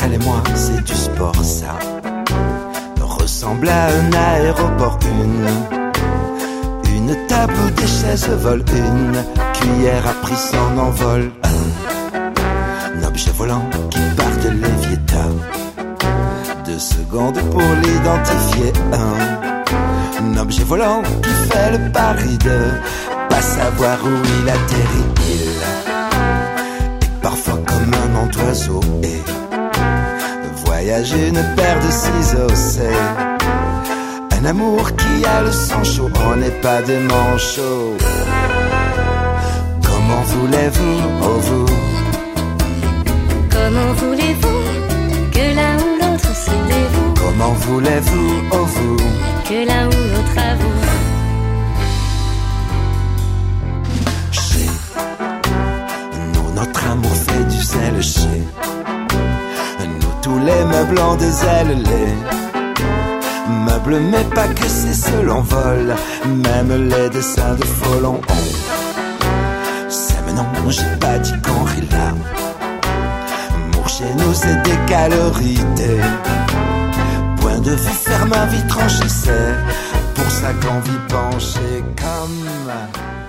Elle et moi, c'est du sport, ça ressemble à un aéroport. Une table où des chaises volent. Une cuillère a pris son envol. Un objet volant qui part de l'éviéta. 2 secondes pour l'identifier. Un objet volant qui fait le pari de pas savoir où il atterrit. Il est parfois comme un oiseau et voyage une paire de ciseaux. C'est un amour qui a le sang chaud. On n'est pas des manchots. Comment voulez-vous, oh vous? Comment voulez-vous que l'un ou l'autre c'était vous? Comment voulez-vous, oh vous? Que l'un ou l'autre à vous. Chez nous, notre amour fait du zèle. Chez nous, tous les meubles ont des ailes. Les meubles, mais pas que c'est seul envol. Même les dessins de Folon. C'est maintenant, j'ai pas dit qu'on rit là. Chez nous c'est des calories, des points de vue ferme à vie tranchée. C'est pour ça qu'on vit penché comme